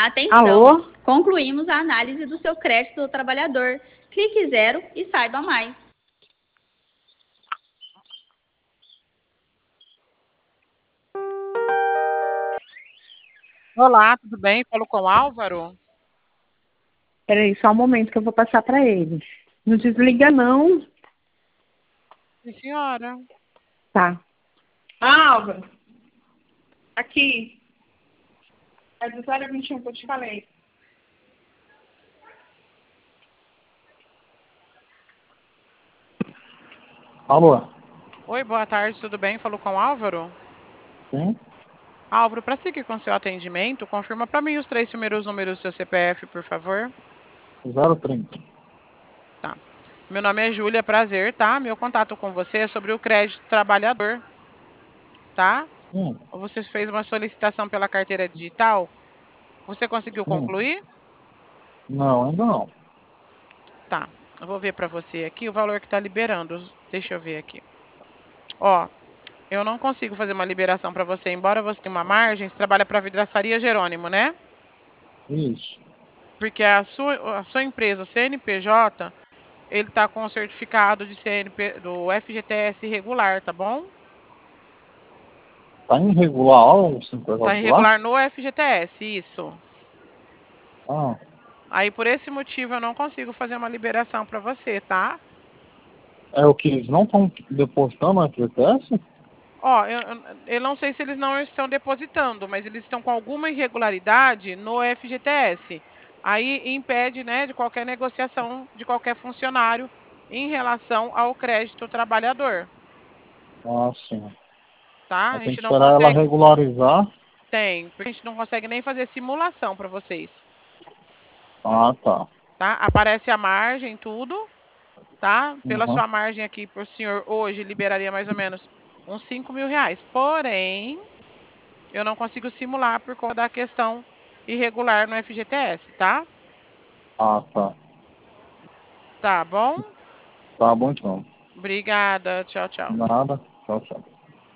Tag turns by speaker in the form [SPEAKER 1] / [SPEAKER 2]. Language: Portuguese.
[SPEAKER 1] Atenção!
[SPEAKER 2] Alô?
[SPEAKER 1] Concluímos a análise do seu crédito do trabalhador. Clique 0 e saiba mais.
[SPEAKER 3] Olá, tudo bem? Falo com o Álvaro.
[SPEAKER 2] Peraí, só um momento que eu vou passar para ele. Não desliga, não.
[SPEAKER 3] Sim, senhora.
[SPEAKER 2] Tá. Álvaro, aqui. É do 021 que eu te falei.
[SPEAKER 4] Alô?
[SPEAKER 3] Oi, boa tarde, tudo bem? Falo com o Álvaro.
[SPEAKER 4] Sim?
[SPEAKER 3] Álvaro, para seguir com seu atendimento, confirma para mim os 3 primeiros números do seu CPF, por favor.
[SPEAKER 4] 030.
[SPEAKER 3] Tá. Meu nome é Júlia, prazer, tá? Meu contato com você é sobre o crédito trabalhador, tá?
[SPEAKER 4] Sim,
[SPEAKER 3] Você fez uma solicitação pela carteira digital. Você conseguiu
[SPEAKER 4] sim.
[SPEAKER 3] concluir?
[SPEAKER 4] Não, ainda não.
[SPEAKER 3] Tá. Eu vou ver para você aqui o valor que está liberando. Deixa eu ver aqui. Ó, eu não consigo fazer uma liberação para você, embora você tenha uma margem. Você trabalha para a Vidraçaria Jerônimo, né?
[SPEAKER 4] Isso.
[SPEAKER 3] Porque a sua empresa, o CNPJ, ele está com o certificado de CNP, do FGTS irregular, tá bom?
[SPEAKER 4] Tá irregular o
[SPEAKER 3] Tá
[SPEAKER 4] 50 lá?
[SPEAKER 3] irregular no FGTS, isso.
[SPEAKER 4] Ah,
[SPEAKER 3] Aí, por esse motivo, eu não consigo fazer uma liberação para você, tá?
[SPEAKER 4] é o que eles não estão depositando na FGTS?
[SPEAKER 3] Ó, eu não sei se eles não estão depositando, mas eles estão com alguma irregularidade no FGTS. Aí impede, né, de qualquer negociação de qualquer funcionário em relação ao crédito trabalhador,
[SPEAKER 4] Ah, sim.
[SPEAKER 3] tá?
[SPEAKER 4] Aí
[SPEAKER 3] A
[SPEAKER 4] tem que
[SPEAKER 3] gente não
[SPEAKER 4] esperar ela
[SPEAKER 3] consegue,
[SPEAKER 4] regularizar.
[SPEAKER 3] porque a gente não consegue nem fazer simulação para vocês,
[SPEAKER 4] Ah, tá.
[SPEAKER 3] tá? Aparece a margem, tudo, tá? Pela
[SPEAKER 4] Uhum.
[SPEAKER 3] sua margem aqui, por senhor, hoje liberaria mais ou menos uns R$ 5.000. Porém, eu não consigo simular por conta da questão irregular no FGTS, tá?
[SPEAKER 4] Ah, tá.
[SPEAKER 3] Tá bom?
[SPEAKER 4] Tá bom então.
[SPEAKER 3] Obrigada. Tchau, tchau.
[SPEAKER 4] Nada. Tchau, tchau.